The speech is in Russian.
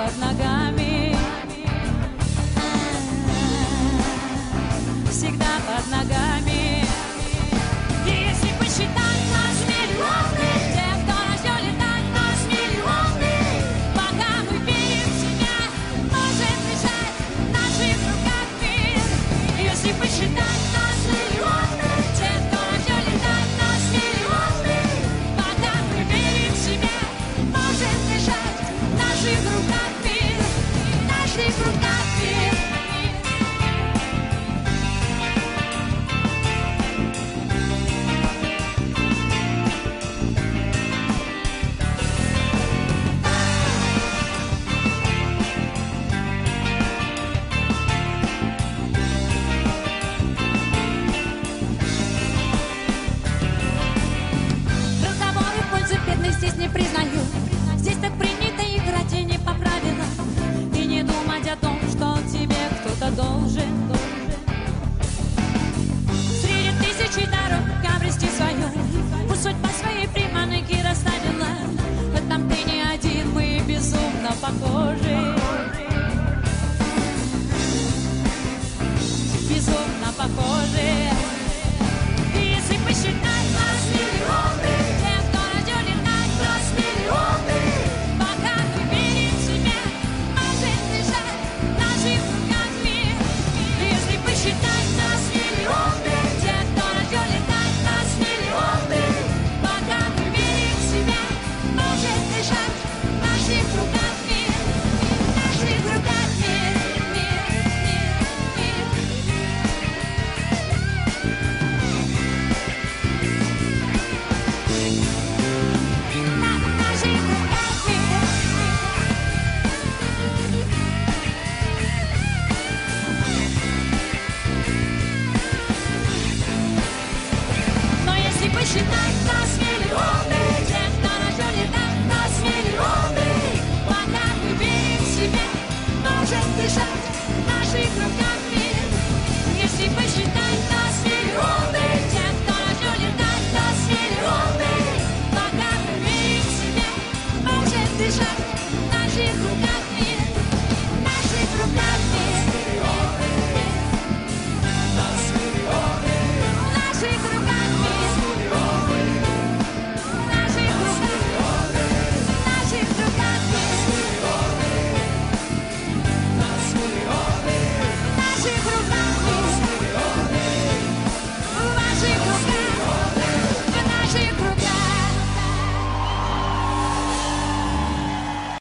под ногами, всегда под ногами. И если посчитать нас миллионы, тех, кто рожден летать, нас миллионы, пока мы верим в себя, можем решать в наших руках мир. Если посчитать нас миллионы, тех, кто рожден летать, нас миллионы, пока мы верим в себя, можем решать в наших руках мир, в наших руках мир. Разговоры в пользу бедных здесь не признаю. Здесь так принято играть и не по правилам, и не думать о том, что тебе кто-то должен. Среди тысячи дорог обрести свою, пусть судьба своей приманки расставила. В этом ты не один, мы безумно похожи, безумно похожи. И если посчитать нас миллионы, тех, кто рожден летать, нас миллионы, пока мы верим в себя, можем решать в наших руках мир. И если посчитать нас миллионы, тех, кто рожден летать, нас миллионы, пока мы верим в себя, можем решать в наших руках мир, в наших руках мир, мир, мир, мир. Но если посчитать нас миллионы, тех, кто рожден летать, нас миллионы, пока мы верим в себя, можем дышать в наших руках.